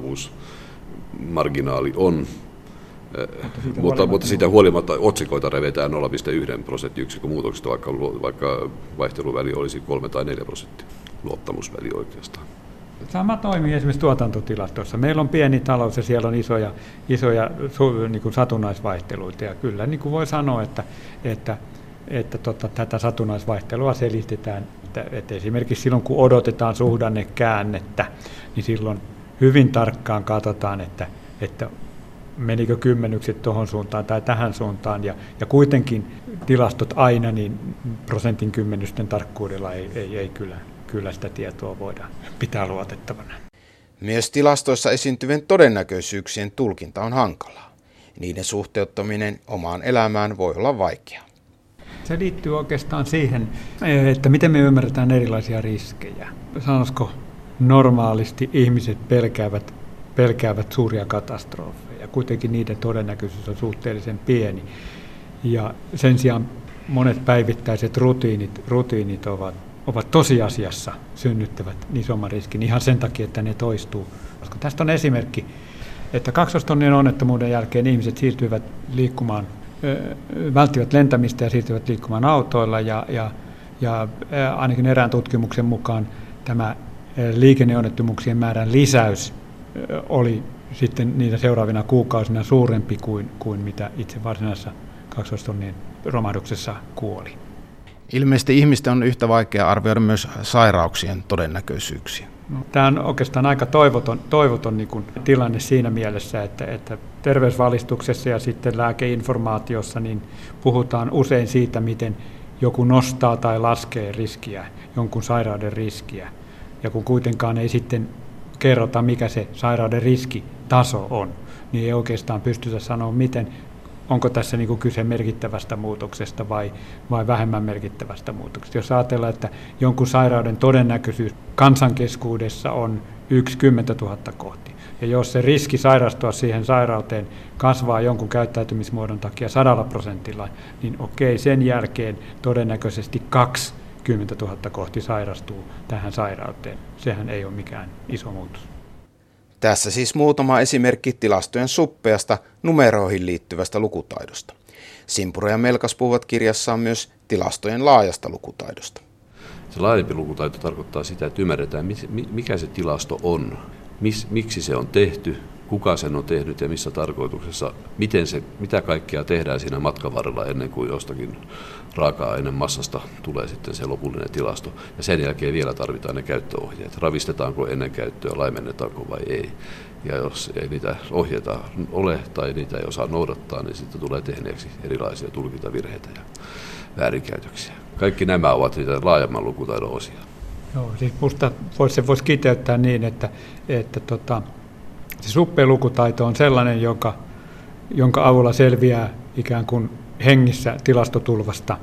[SPEAKER 7] luotettavuusmarginaali on, mutta siitä, mutta, mutta siitä huolimatta otsikoita revetään nolla pilkku yksi prosenttiyksikön muutoksesta, vaikka, vaikka vaihteluväli olisi kolme tai neljä prosenttia, luottamusväli oikeastaan.
[SPEAKER 6] Sama toimii esimerkiksi tuotantotilastoissa. Meillä on pieni talous ja siellä on isoja, isoja niin kuin satunnaisvaihteluita, ja kyllä niin kuin voi sanoa, että, että, että tota, tätä satunnaisvaihtelua selitetään, että, että esimerkiksi silloin kun odotetaan suhdannekäännettä, niin silloin hyvin tarkkaan katsotaan, että, että menikö kymmenykset tuohon suuntaan tai tähän suuntaan, ja, ja kuitenkin tilastot aina niin prosentin kymmenysten tarkkuudella ei, ei, ei kyllä, kyllä sitä tietoa voida pitää luotettavana.
[SPEAKER 5] Myös tilastoissa esiintyvien todennäköisyyksien tulkinta on hankalaa. Niiden suhteuttaminen omaan elämään voi olla vaikeaa.
[SPEAKER 6] Se liittyy oikeastaan siihen, että miten me ymmärretään erilaisia riskejä. Sanoisiko, normaalisti ihmiset pelkäävät, pelkäävät suuria katastrofeja. Kuitenkin niiden todennäköisyys on suhteellisen pieni. Ja sen sijaan monet päivittäiset rutiinit, rutiinit ovat, ovat tosiasiassa synnyttävät isomman riskin ihan sen takia, että ne toistuu. Koska tästä on esimerkki, että kaksostonnin onnettomuuden jälkeen ihmiset siirtyivät liikkumaan, välttivät lentämistä ja siirtyivät liikkumaan autoilla, ja, ja, ja ainakin erään tutkimuksen mukaan tämä liikenneonnettomuuksien määrän lisäys oli sitten niitä seuraavina kuukausina suurempi kuin, kuin mitä itse varsinaisessa kaksostonnin romahduksessa kuoli.
[SPEAKER 8] Ilmeisesti ihmisten on yhtä vaikea arvioida myös sairauksien todennäköisyyksiä.
[SPEAKER 6] No, tämä on oikeastaan aika toivoton, toivoton niin kuin tilanne siinä mielessä, että, että terveysvalistuksessa ja sitten lääkeinformaatiossa niin puhutaan usein siitä, miten joku nostaa tai laskee riskiä, jonkun sairauden riskiä. Ja kun kuitenkaan ei sitten kerrota, mikä se sairauden riskitaso on, niin ei oikeastaan pystytä sanoa, miten, onko tässä niin kuin kyse merkittävästä muutoksesta vai, vai vähemmän merkittävästä muutoksesta. Jos ajatellaan, että jonkun sairauden todennäköisyys kansankeskuudessa on yksi kymmentätuhatta kohti. Ja jos se riski sairastua siihen sairauteen kasvaa jonkun käyttäytymismuodon takia sadalla prosentilla, niin okei, sen jälkeen todennäköisesti kaksikymmentätuhatta kohti sairastuu tähän sairauteen. Sehän ei ole mikään iso muutos.
[SPEAKER 5] Tässä siis muutama esimerkki tilastojen suppeasta numeroihin liittyvästä lukutaidosta. Simpura ja Melkas puhuvat kirjassaan myös tilastojen laajasta lukutaidosta.
[SPEAKER 7] Se laajempi lukutaito tarkoittaa sitä, että ymmärretään, mikä se tilasto on, miksi se on tehty, kuka sen on tehnyt ja missä tarkoituksessa, miten se, mitä kaikkea tehdään siinä matkan varrella ennen kuin jostakin raaka-aineen massasta tulee sitten se lopullinen tilasto. Ja sen jälkeen vielä tarvitaan ne käyttöohjeet. Ravistetaanko ennen käyttöä, laimennetaanko vai ei. Ja jos ei niitä ohjeita ole tai niitä ei osaa noudattaa, niin sitten tulee tehneeksi erilaisia tulkintavirheitä ja väärinkäytöksiä. Kaikki nämä ovat niitä laajemman lukutaidon osia.
[SPEAKER 6] Joo, siis musta vois, se voisi kiteyttää niin, että, että tota, se suppea lukutaito on sellainen, joka, jonka avulla selviää ikään kuin hengissä tilastotulvasta,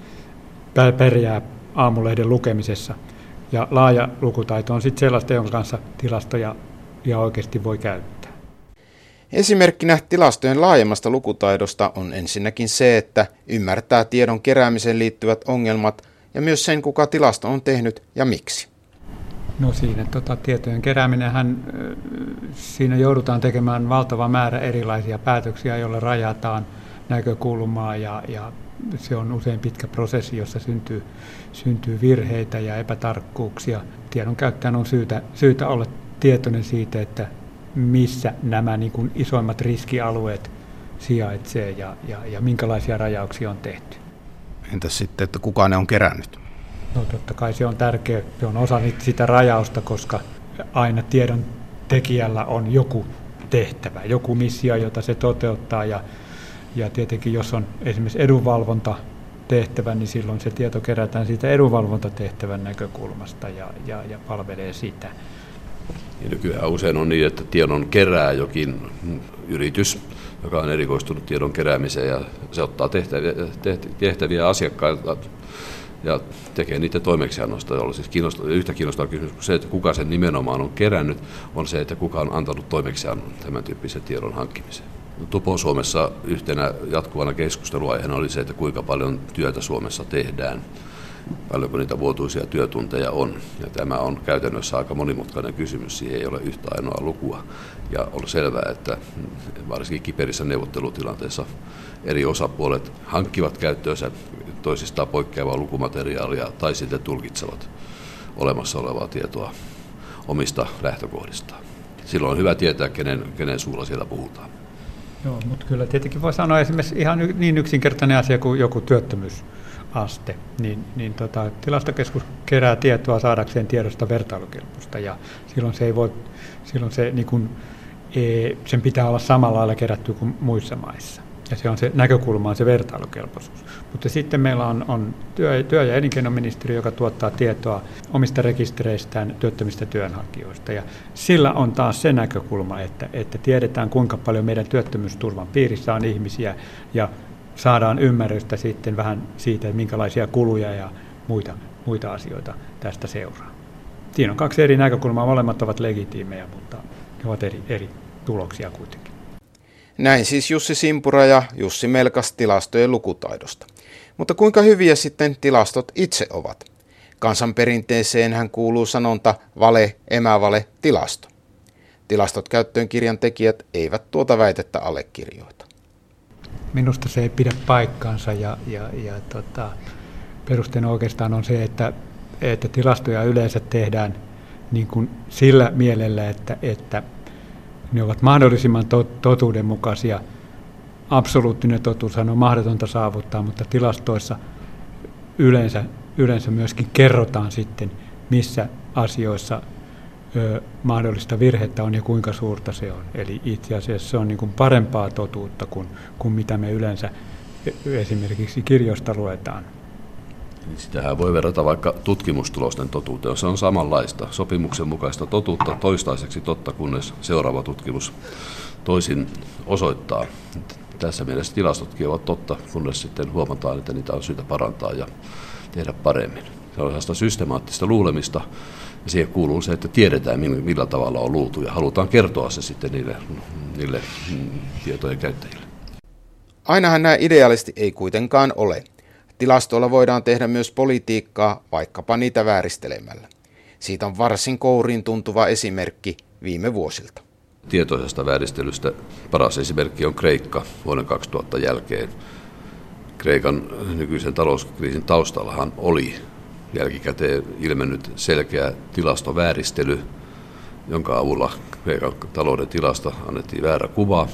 [SPEAKER 6] pärjää aamulehden lukemisessa. Ja laaja lukutaito on sitten sellaista, jonka kanssa tilastoja ja oikeasti voi käyttää.
[SPEAKER 5] Esimerkkinä tilastojen laajemmasta lukutaidosta on ensinnäkin se, että ymmärtää tiedon keräämiseen liittyvät ongelmat ja myös sen, kuka tilasto on tehnyt ja miksi.
[SPEAKER 6] No siinä tota, tietojen kerääminenhän, siinä joudutaan tekemään valtava määrä erilaisia päätöksiä, joilla rajataan näkökulmaa ja, ja se on usein pitkä prosessi, jossa syntyy, syntyy virheitä ja epätarkkuuksia. Tiedon käyttäjän on syytä, syytä olla tietoinen siitä, että missä nämä niin kuin isoimmat riskialueet sijaitsee ja, ja, ja minkälaisia rajauksia on tehty.
[SPEAKER 8] Entäs sitten, että kuka ne on kerännyt?
[SPEAKER 6] No totta kai se on tärkeä, se on osa sitä rajausta, koska aina tiedon tekijällä on joku tehtävä, joku missio, jota se toteuttaa ja, ja tietenkin jos on esimerkiksi edunvalvontatehtävä, niin silloin se tieto kerätään siitä edunvalvontatehtävän näkökulmasta ja, ja, ja palvelee sitä.
[SPEAKER 7] Ja nykyään usein on niin, että tiedon kerää jokin yritys, joka on erikoistunut tiedon keräämiseen ja se ottaa tehtäviä, tehtäviä asiakkailta ja tekee niiden toimeksiannosta, jolla siis kiinnostaa, yhtä kiinnostaa kysymys kuin se, että kuka sen nimenomaan on kerännyt, on se, että kuka on antanut toimeksiannon tämän tyyppisen tiedon hankkimiseen. Tupo Suomessa yhtenä jatkuvana keskusteluaiheena oli se, että kuinka paljon työtä Suomessa tehdään, paljonko niitä vuotuisia työtunteja on. Ja tämä on käytännössä aika monimutkainen kysymys, siihen ei ole yhtä ainoa lukua. Ja on selvää, että varsinkin kiperissä neuvottelutilanteessa eri osapuolet hankkivat käyttöönsä toisistaan poikkeavaa lukumateriaalia tai sitten tulkitsevat olemassa olevaa tietoa omista lähtökohdistaan. Silloin on hyvä tietää, kenen, kenen suulla siellä puhutaan.
[SPEAKER 6] Joo, mutta kyllä tietenkin voi sanoa esimerkiksi ihan niin yksinkertainen asia kuin joku työttömyysaste, niin, niin tota, tilastokeskus kerää tietoa saadakseen tiedosta vertailukelpoista ja silloin se ei voi, silloin se niin kuin, sen pitää olla samalla lailla kerätty kuin muissa maissa. Ja se on se näkökulma, on se vertailukelpoisuus. Mutta sitten meillä on, on työ, työ- ja elinkeinoministeriö, joka tuottaa tietoa omista rekistereistään työttömistä työnhakijoista. Ja sillä on taas se näkökulma, että, että tiedetään kuinka paljon meidän työttömyysturvan piirissä on ihmisiä ja saadaan ymmärrystä sitten vähän siitä, että minkälaisia kuluja ja muita, muita asioita tästä seuraa. Siinä on kaksi eri näkökulmaa, molemmat ovat legitiimejä, mutta ne ovat eri, eri tuloksia kuitenkin.
[SPEAKER 5] Näin siis Jussi Simpura ja Jussi Melkas tilastojen lukutaidosta. Mutta kuinka hyviä sitten tilastot itse ovat? Kansanperinteeseenhän kuuluu sanonta vale, emävale, tilasto. Tilastot käyttöön kirjan tekijät eivät tuota väitettä allekirjoita.
[SPEAKER 6] Minusta se ei pidä paikkaansa ja, ja, ja tota, perusteena oikeastaan on se, että, että tilastoja yleensä tehdään niin kuin sillä mielellä, että, että ne ovat mahdollisimman totuudenmukaisia. Absoluuttinen totuushan on mahdotonta saavuttaa, mutta tilastoissa yleensä, yleensä myöskin kerrotaan sitten, missä asioissa ö, mahdollista virhettä on ja kuinka suurta se on. Eli itse asiassa se on niin kuin parempaa totuutta kuin, kuin mitä me yleensä esimerkiksi kirjoista luetaan.
[SPEAKER 7] Sitähän voi verrata vaikka tutkimustulosten totuuteen. Se on samanlaista sopimuksen mukaista totuutta toistaiseksi totta, kunnes seuraava tutkimus toisin osoittaa. Tässä mielessä tilastotkin ovat totta, kunnes sitten huomataan, että niitä on syytä parantaa ja tehdä paremmin. Se on sellaista systemaattista luulemista. Ja siihen kuuluu se, että tiedetään millä tavalla on luultu ja halutaan kertoa se sitten niille, niille tietojen käyttäjille.
[SPEAKER 5] Ainahan nämä idealisti ei kuitenkaan ole. Tilastoilla voidaan tehdä myös politiikkaa, vaikkapa niitä vääristelemällä. Siitä on varsin kouriin tuntuva esimerkki viime vuosilta.
[SPEAKER 7] Tietoisesta vääristelystä paras esimerkki on Kreikka vuoden kaksituhatta jälkeen. Kreikan nykyisen talouskriisin taustallahan oli jälkikäteen ilmennyt selkeä tilastovääristely, jonka avulla Kreikan talouden tilasta annettiin väärä kuva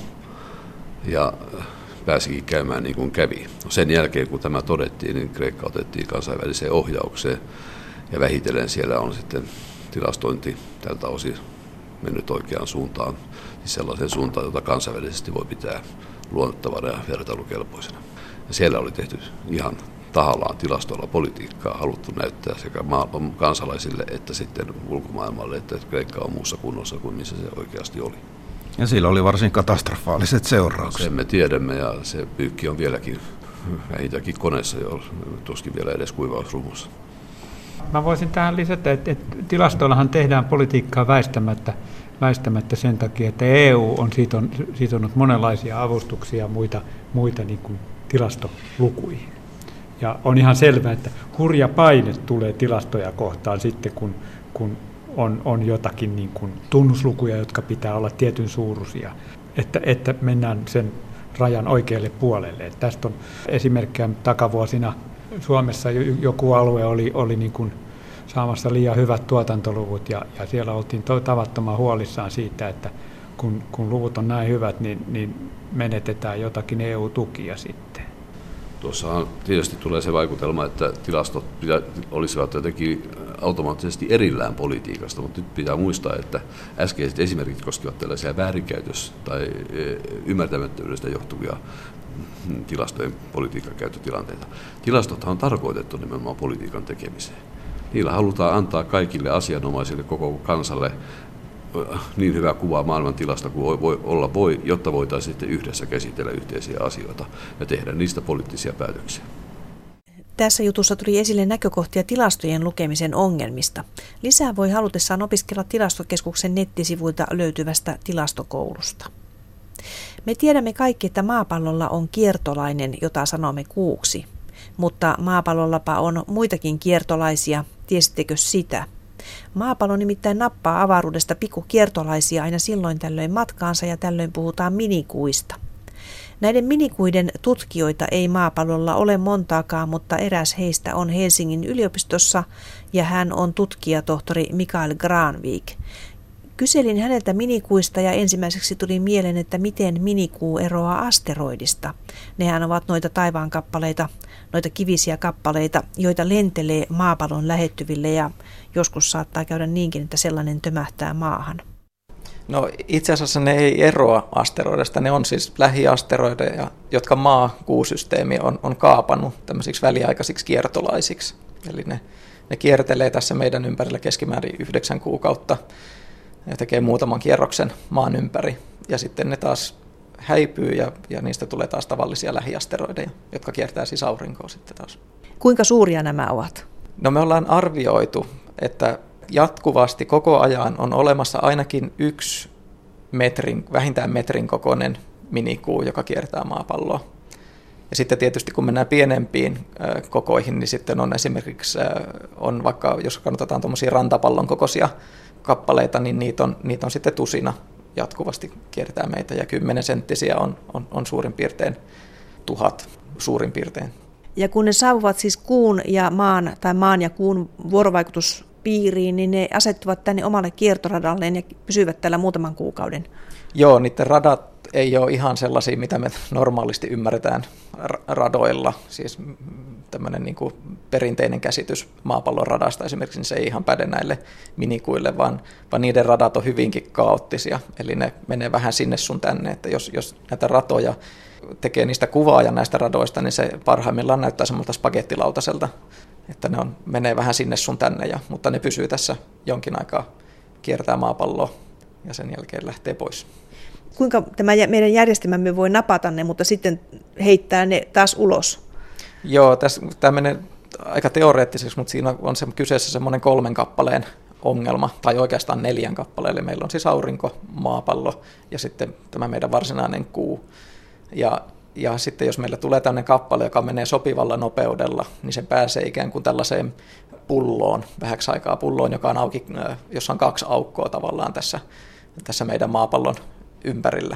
[SPEAKER 7] ja pääsikin käymään niin kuin kävi. Sen jälkeen, kun tämä todettiin, niin Kreikka otettiin kansainväliseen ohjaukseen ja vähitellen siellä on sitten tilastointi tältä osin mennyt oikeaan suuntaan, siis sellaiseen suuntaan, jota kansainvälisesti voi pitää luotettavana ja vertailukelpoisena. Ja siellä oli tehty ihan tahallaan tilastoilla politiikkaa, haluttu näyttää sekä kansalaisille että sitten ulkomaailmalle, että Kreikka on muussa kunnossa kuin missä se oikeasti oli.
[SPEAKER 8] Ja sillä oli varsin katastrofaaliset seuraukset.
[SPEAKER 7] Sen me tiedämme ja se pyykki on vieläkin vähintäänkin koneessa, jo tuskin vielä edes kuivausrumussa.
[SPEAKER 6] Mä voisin tähän lisätä, että, että tilastoillahan tehdään politiikkaa väistämättä, väistämättä sen takia, että E U on sitonut monenlaisia avustuksia ja muita, muita niin kuin tilastolukuihin. Ja on ihan selvää, että hurja paine tulee tilastoja kohtaan sitten, kun, kun on, on jotakin niin kuin tunnuslukuja, jotka pitää olla tietyn suuruisia, että, että mennään sen rajan oikealle puolelle. Että tästä on esimerkkejä takavuosina. Suomessa joku alue oli, oli niin kuin saamassa liian hyvät tuotantoluvut ja, ja siellä oltiin tavattoman huolissaan siitä, että kun, kun luvut on näin hyvät, niin, niin menetetään jotakin E U-tukia sitten.
[SPEAKER 7] Tuossahan tietysti tulee se vaikutelma, että tilastot olisivat jotenkin automaattisesti erillään politiikasta, mutta nyt pitää muistaa, että äskeiset esimerkit koskivat tällaisia väärinkäytös- tai ymmärtämättömyydestä johtuvia tilastojen politiikan käyttötilanteita. Tilastothan on tarkoitettu nimenomaan politiikan tekemiseen. Niillä halutaan antaa kaikille asianomaisille, koko kansalle niin hyvä kuva maailman tilasta kuin voi olla voi, jotta voitaisiin sitten yhdessä käsitellä yhteisiä asioita ja tehdä niistä poliittisia päätöksiä.
[SPEAKER 2] Tässä jutussa tuli esille näkökohtia tilastojen lukemisen ongelmista. Lisää voi halutessaan opiskella Tilastokeskuksen nettisivuilta löytyvästä tilastokoulusta. Me tiedämme kaikki, että maapallolla on kiertolainen, jota sanomme kuuksi. Mutta maapallollapa on muitakin kiertolaisia, tiesittekö sitä? Maapallo nimittäin nappaa avaruudesta pikkukiertolaisia aina silloin tällöin matkaansa ja tällöin puhutaan minikuista. Näiden minikuiden tutkijoita ei maapallolla ole montaakaan, mutta eräs heistä on Helsingin yliopistossa ja hän on tutkijatohtori Mikael Granvik. Kyselin häneltä minikuista ja ensimmäiseksi tuli mieleen, että miten minikuu eroaa asteroidista. Nehän ovat noita taivaankappaleita, noita kivisiä kappaleita, joita lentelee maapallon lähettyville ja joskus saattaa käydä niinkin, että sellainen tömähtää maahan.
[SPEAKER 9] No itse asiassa ne ei eroa asteroidista, ne on siis lähiasteroideja, jotka maa-kuusysteemi on, on kaapannut tämmöisiksi väliaikaisiksi kiertolaisiksi. Eli ne, ne kiertelee tässä meidän ympärillä keskimäärin yhdeksän kuukautta ja tekee muutaman kierroksen maan ympäri. Ja sitten ne taas häipyy ja, ja niistä tulee taas tavallisia lähiasteroideja, jotka kiertää siis aurinkoa sitten taas.
[SPEAKER 2] Kuinka suuria nämä ovat?
[SPEAKER 9] No me ollaan arvioitu, että jatkuvasti koko ajan on olemassa ainakin yksi metrin, vähintään metrin kokoinen minikuu, joka kiertää maapalloa. Ja sitten tietysti kun mennään pienempiin kokoihin, niin sitten on esimerkiksi, on vaikka jos katsotaan tuommoisia rantapallon kokoisia kappaleita, niin niitä on, niitä on sitten tusina jatkuvasti kiertää meitä. Ja kymmenen senttisiä on, on, on suurin piirtein tuhat suurin piirtein.
[SPEAKER 2] Ja kun ne saavuvat siis kuun ja maan tai maan ja kuun vuorovaikutuspiiriin, niin ne asettuvat tänne omalle kiertoradalleen ja pysyvät täällä muutaman kuukauden.
[SPEAKER 9] Joo, niiden radat ei ole ihan sellaisia, mitä me normaalisti ymmärretään radoilla. Siis tämmöinen niin kuin perinteinen käsitys maapallon radasta esimerkiksi, niin se ei ihan päde näille minikuille, vaan, vaan niiden radat on hyvinkin kaoottisia. Eli ne menee vähän sinne sun tänne, että jos, jos näitä ratoja tekee niistä kuvaa ja näistä radoista, niin se parhaimmillaan näyttää semmoilta spagettilautaselta, että ne on, menee vähän sinne sun tänne, ja, mutta ne pysyy tässä jonkin aikaa, kiertää maapalloa ja sen jälkeen lähtee pois.
[SPEAKER 2] Kuinka tämä meidän järjestelmämme voi napata ne, mutta sitten heittää ne taas ulos?
[SPEAKER 9] Joo, tässä tämmöinen aika teoreettiseksi, mutta siinä on se, kyseessä semmoinen kolmen kappaleen ongelma, tai oikeastaan neljän kappaleen. Eli meillä on siis aurinko, maapallo ja sitten tämä meidän varsinainen kuu. Ja, ja sitten jos meillä tulee tämmöinen kappale, joka menee sopivalla nopeudella, niin se pääsee ikään kuin tällaiseen pulloon, vähäksi aikaa pulloon, joka on auki, jossa on kaksi aukkoa tavallaan tässä, tässä meidän maapallon ympärillä.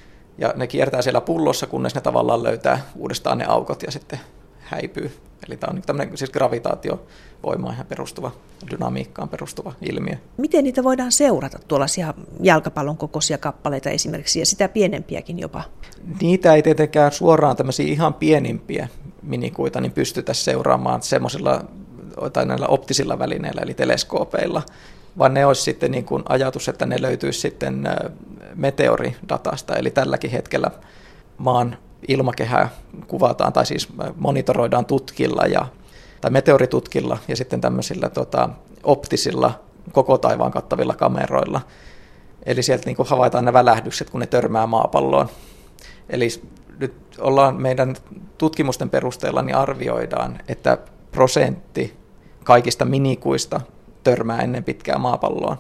[SPEAKER 9] Ja ne kiertää siellä pullossa, kunnes ne tavallaan löytää uudestaan ne aukot ja sitten häipyy. Eli tämä on tämmöinen siis gravitaatiovoimaan perustuva, dynamiikkaan perustuva ilmiö.
[SPEAKER 2] Miten niitä voidaan seurata, tuollaisia jalkapallon kokoisia kappaleita esimerkiksi ja sitä pienempiäkin jopa?
[SPEAKER 9] Niitä ei tietenkään suoraan tämmöisiä ihan pienimpiä minikuita niin pystytä seuraamaan semmoisilla tai näillä optisilla välineillä eli teleskoopeilla, vaan ne olisi sitten niin kuin ajatus, että ne löytyisi sitten meteoridatasta, eli tälläkin hetkellä maan ilmakehää kuvataan tai siis monitoroidaan tutkilla ja, tai meteoritutkilla ja sitten tämmöisillä tota, optisilla koko taivaan kattavilla kameroilla. Eli sieltä niin kuin havaitaan ne välähdykset, kun ne törmää maapalloon. Eli nyt ollaan meidän tutkimusten perusteella niin arvioidaan, että prosentti kaikista minikuista törmää ennen pitkää maapalloon.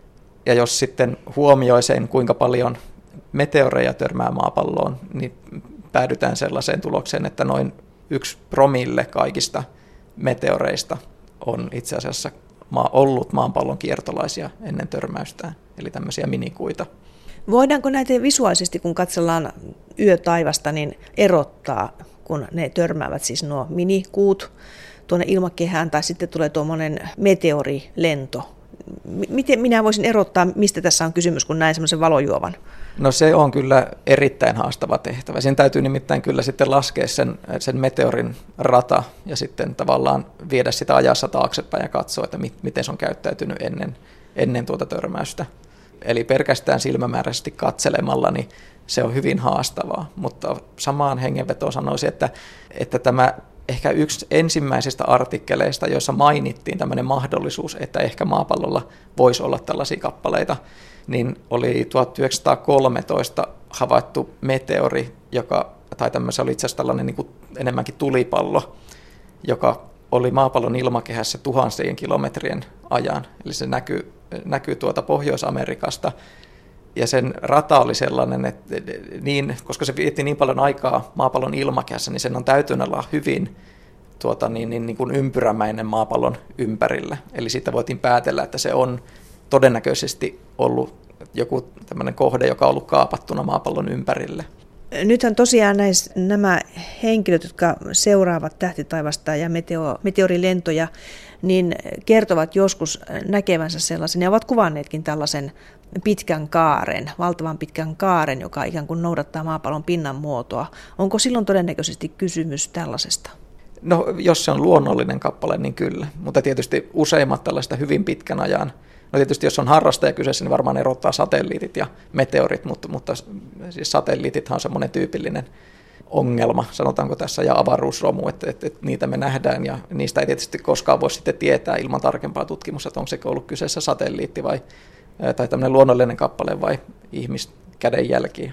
[SPEAKER 9] Ja jos sitten huomioi sen, kuinka paljon meteoreja törmää maapalloon, niin päädytään sellaiseen tulokseen, että noin yksi promille kaikista meteoreista on itse asiassa ollut maapallon kiertolaisia ennen törmäystään, eli tämmöisiä minikuita.
[SPEAKER 2] Voidaanko näitä visuaalisesti, kun katsellaan yötaivasta, niin erottaa, kun ne törmäävät siis nuo minikuut tuonne ilmakehään, tai sitten tulee tuommoinen meteorilento? Miten minä voisin erottaa, mistä tässä on kysymys, kun näen semmoisen valojuovan?
[SPEAKER 9] No se on kyllä erittäin haastava tehtävä. Siinä täytyy nimittäin kyllä sitten laskea sen, sen meteorin rata ja sitten tavallaan viedä sitä ajassa taaksepäin ja katsoa, että mit, miten se on käyttäytynyt ennen, ennen tuota törmäystä. Eli pelkästään silmämääräisesti katselemalla niin se on hyvin haastavaa, mutta samaan hengenvetoon sanoisin, että, että tämä ehkä yksi ensimmäisistä artikkeleista, joissa mainittiin tämmöinen mahdollisuus, että ehkä maapallolla voisi olla tällaisia kappaleita, niin oli tuhatyhdeksänsataakolmetoista havaittu meteori, joka, tai tämmöisen oli itse asiassa tällainen niin kuin enemmänkin tulipallo, joka oli maapallon ilmakehässä tuhansien kilometrien ajan. Eli se näkyy, näkyy tuota Pohjois-Amerikasta. Ja sen rata oli sellainen, että niin, koska se vietti niin paljon aikaa maapallon ilmakehässä, niin sen on täytynyt olla hyvin tuota, niin, niin, niin kuin ympyrämäinen maapallon ympärillä. Eli siitä voitiin päätellä, että se on todennäköisesti ollut joku tämmöinen kohde, joka on ollut kaapattuna maapallon ympärille.
[SPEAKER 2] Nythän tosiaan näis, nämä henkilöt, jotka seuraavat tähtitaivasta ja meteo, meteorilentoja, niin kertovat joskus näkevänsä sellaisen, ja ovat kuvanneetkin tällaisen pitkän kaaren, valtavan pitkän kaaren, joka ikään kuin noudattaa maapallon pinnan muotoa. Onko silloin todennäköisesti kysymys tällaisesta?
[SPEAKER 9] No, jos se on luonnollinen kappale, niin kyllä. Mutta tietysti useimmat tällaista hyvin pitkän ajan. No tietysti jos on harrastaja kyseessä, niin varmaan erottaa satelliitit ja meteorit, mutta, mutta siis satelliitithan on semmoinen tyypillinen ongelma, sanotaanko tässä, ja avaruusromu, että, että, että niitä me nähdään, ja niistä ei tietysti koskaan voi sitten tietää ilman tarkempaa tutkimusta, että onko se ollut kyseessä satelliitti vai, tai tämmöinen luonnollinen kappale vai ihmiskädenjälkiä.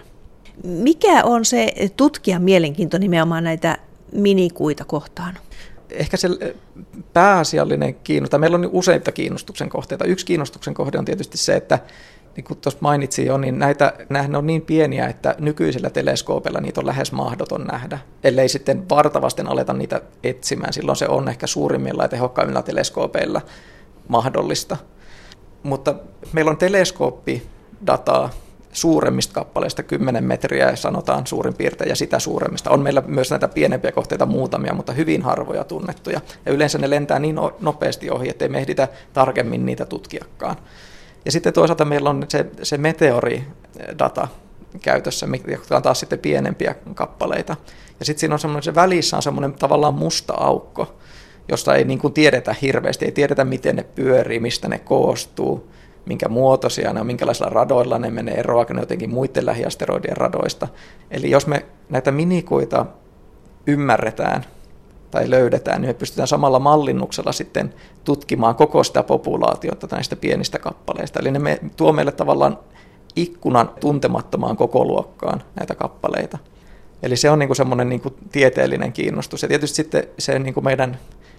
[SPEAKER 2] Mikä on se tutkijan mielenkiinto nimenomaan näitä minikuita kohtaan?
[SPEAKER 9] Ehkä se pääasiallinen kiinnostus, meillä on useita kiinnostuksen kohteita. Yksi kiinnostuksen kohde on tietysti se, että niin kuin tuossa mainitsin jo, niin näitä, nämähän on niin pieniä, että nykyisillä teleskoopeilla niitä on lähes mahdoton nähdä, ellei sitten vartavasten aleta niitä etsimään. Silloin se on ehkä suurimmilla ja tehokkaimmilla teleskoopeilla mahdollista. Mutta meillä on teleskooppidataa suuremmista kappaleista, kymmenen metriä sanotaan suurin piirtein, ja sitä suuremmista. On meillä myös näitä pienempiä kohteita muutamia, mutta hyvin harvoja tunnettuja. Ja yleensä ne lentää niin nopeasti ohi, ettei me ehditä tarkemmin niitä tutkiakaan. Ja sitten toisaalta meillä on se, se meteoridata käytössä, joka on taas sitten pienempiä kappaleita. Ja sitten siinä on semmoinen, se välissä on semmoinen tavallaan musta aukko, josta ei niin kuin tiedetä hirveästi, ei tiedetä miten ne pyörii, mistä ne koostuu, minkä muotoisia ne on, minkälaisilla radoilla ne menee, eroaako ne jotenkin muiden lähiasteroidien radoista. Eli jos me näitä minikuita ymmärretään tai löydetään, niin me pystytään samalla mallinnuksella sitten tutkimaan koko sitä populaatiota näistä pienistä kappaleista. Eli ne me, tuo meille tavallaan ikkunan tuntemattomaan kokoluokkaan näitä kappaleita. Eli se on niin kuin semmoinen niin kuin tieteellinen kiinnostus. Ja tietysti sitten se niin kuin meidän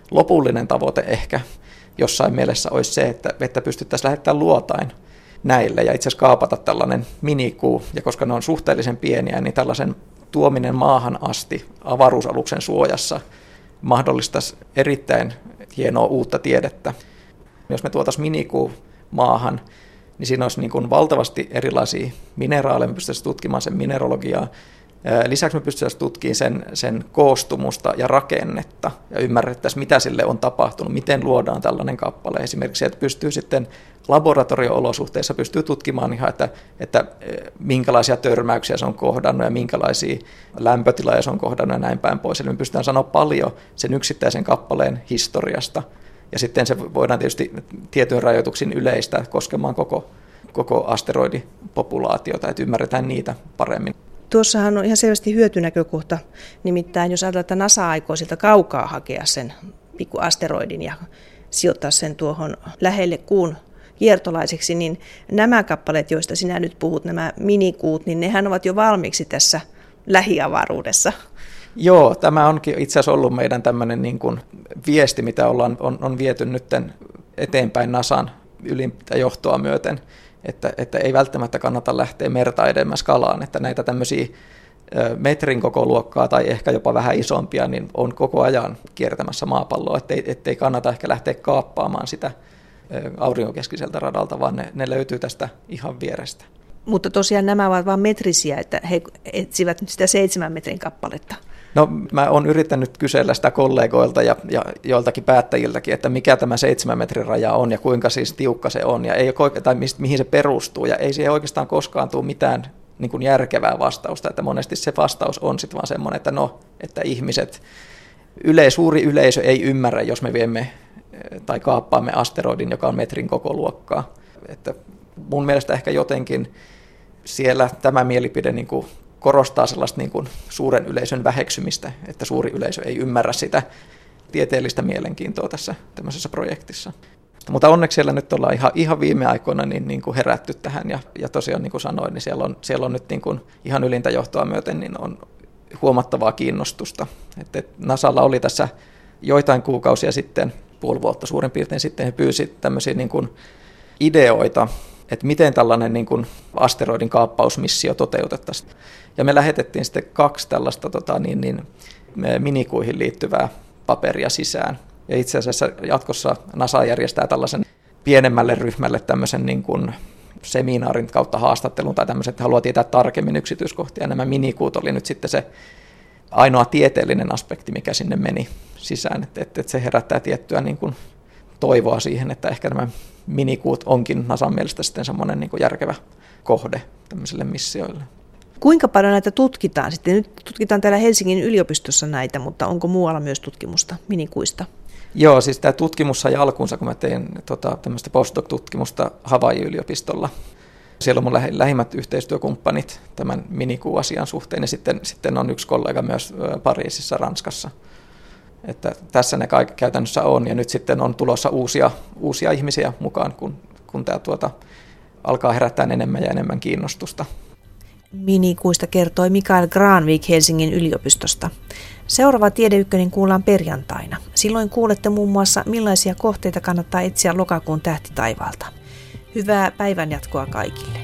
[SPEAKER 9] lopullinen tavoite ehkä jossain mielessä olisi se, että, että pystyttäisiin lähettämään luotain näille ja itse asiassa kaapata tällainen minikuu, ja koska ne on suhteellisen pieniä, niin tällaisen tuominen maahan asti avaruusaluksen suojassa mahdollistaisi erittäin hienoa uutta tiedettä. Jos me tuotaisiin minikuu maahan, niin siinä olisi niin kuin valtavasti erilaisia mineraaleja, me pystyttäisiin tutkimaan sen mineralogiaa. Lisäksi me pystyttäisiin tutkimaan sen, sen koostumusta ja rakennetta ja ymmärrettäisiin, mitä sille on tapahtunut, miten luodaan tällainen kappale. Esimerkiksi, että pystyy sitten laboratorio-olosuhteissa pystyy tutkimaan ihan, että, että minkälaisia törmäyksiä se on kohdannut ja minkälaisia lämpötiloja se on kohdannut ja näin päin pois. Eli me pystytään sanoa paljon sen yksittäisen kappaleen historiasta. Ja sitten se voidaan tietysti tietyn rajoituksin yleistää koskemaan koko, koko asteroidipopulaatiota, että ymmärretään niitä paremmin.
[SPEAKER 2] Tuossahan on ihan selvästi hyötynäkökohta, nimittäin jos ajatellaan, että NASA aikoo sieltä kaukaa hakea sen pikkuasteroidin ja sijoittaa sen tuohon lähelle kuun kiertolaiseksi, niin nämä kappaleet, joista sinä nyt puhut, nämä minikuut, niin nehän ovat jo valmiiksi tässä lähiavaruudessa.
[SPEAKER 9] Joo, tämä onkin itse asiassa ollut meidän tämmöinen niin kuin viesti, mitä ollaan, on, on viety nyt eteenpäin NASAn ylintä johtoa myöten, että, että ei välttämättä kannata lähteä merta edemmäs kalaan, että näitä tämmöisiä metrin koko luokkaa tai ehkä jopa vähän isompia, niin on koko ajan kiertämässä maapalloa, ettei, ettei kannata ehkä lähteä kaappaamaan sitä aurinkokeskiseltä radalta, vaan ne, ne löytyy tästä ihan vierestä.
[SPEAKER 2] Mutta tosiaan nämä ovat vain metrisiä, että he etsivät sitä seitsemän metrin kappaletta.
[SPEAKER 9] No mä oon yrittänyt kysellä sitä kollegoilta ja, ja joiltakin päättäjiltäkin, että mikä tämä seitsemän metrin raja on ja kuinka siis tiukka se on ja ei, tai mistä, mihin se perustuu. Ja ei siihen oikeastaan koskaan tule mitään niin kuin järkevää vastausta, että monesti se vastaus on sitten vaan semmoinen, että no, että ihmiset, yle, suuri yleisö ei ymmärrä, jos me viemme tai kaappaamme asteroidin, joka on metrin koko luokkaa. Että mun mielestä ehkä jotenkin siellä tämä mielipide niin kuin korostaa sellaista niin kuin suuren yleisön väheksymistä, että suuri yleisö ei ymmärrä sitä tieteellistä mielenkiintoa tässä tämmöisessä projektissa. Mutta onneksi siellä nyt ollaan ihan, ihan viime aikoina niin, niin kuin herätty tähän, ja, ja tosiaan niin kuin sanoin, niin siellä on, siellä on nyt niin kuin ihan ylintä johtoa myöten niin on huomattavaa kiinnostusta. Että NASAlla oli tässä joitain kuukausia sitten, puoli vuotta suurin piirtein sitten, he pyysivät tämmöisiä niin kuin ideoita, että miten tällainen niin kuin asteroidin kaappausmissio toteutettaisiin. Ja me lähetettiin sitten kaksi tällaista tota, niin, niin, minikuihin liittyvää paperia sisään. Ja itse asiassa jatkossa NASA järjestää tällaisen pienemmälle ryhmälle tämmöisen niin kuin seminaarin kautta haastattelun tai tämmöisen, että haluaa tietää tarkemmin yksityiskohtia. Ja nämä minikuut oli nyt sitten se ainoa tieteellinen aspekti, mikä sinne meni sisään. Että, että se herättää tiettyä niin kuin toivoa siihen, että ehkä nämä minikuut onkin NASAn mielestä sitten semmoinen niin kuin järkevä kohde tämmöisille missioille.
[SPEAKER 2] Kuinka paljon näitä tutkitaan sitten? Nyt tutkitaan täällä Helsingin yliopistossa näitä, mutta onko muualla myös tutkimusta minikuista?
[SPEAKER 9] Joo, siis tämä tutkimus sai alkuunsa, kun mä tein tota, tämmöistä postdoc-tutkimusta Hawaii-yliopistolla. Siellä on mun lähi- lähimmät yhteistyökumppanit tämän minikuu-asian suhteen, ja sitten, sitten on yksi kollega myös Pariisissa, Ranskassa. Että tässä ne kaikki käytännössä on, ja nyt sitten on tulossa uusia, uusia ihmisiä mukaan, kun, kun tämä tuota, alkaa herättää enemmän ja enemmän kiinnostusta.
[SPEAKER 2] Minikuista kertoi Mikael Granvik Helsingin yliopistosta. Seuraava Tiede Ykkönen kuullaan perjantaina. Silloin kuulette muun muassa, millaisia kohteita kannattaa etsiä lokakuun tähtitaivaalta. Hyvää päivänjatkoa kaikille.